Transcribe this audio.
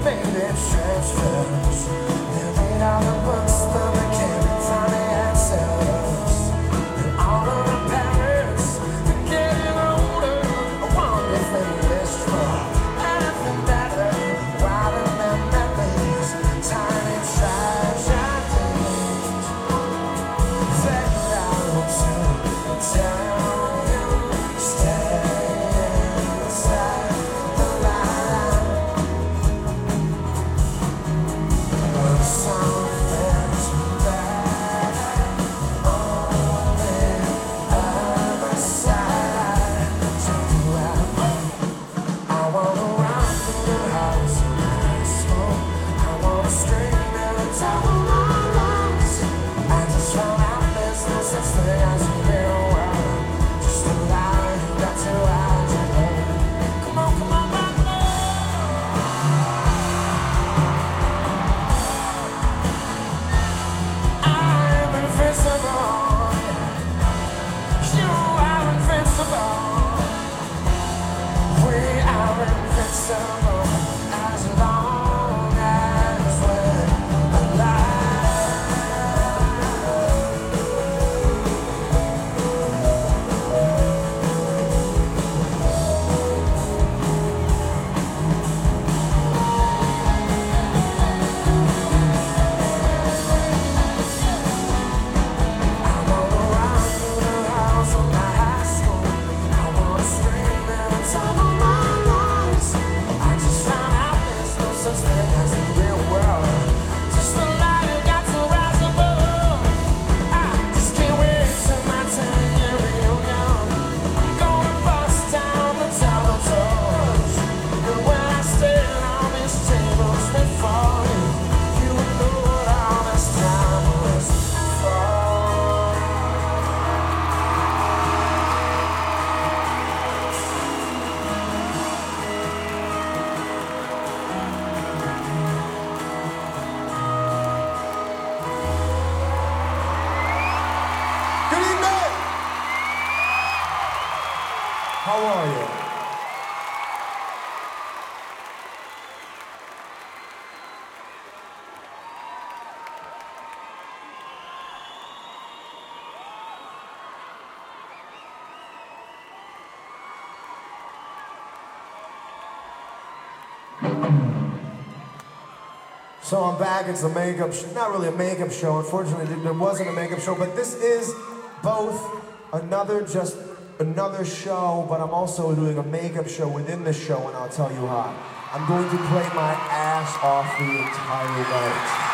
How are you? So I'm back, it's a makeup show, not really a makeup show, unfortunately there wasn't a makeup show, but this is both another show, but I'm also doing a makeup show within the show, and I'll tell you how. I'm going to play my ass off the entire night.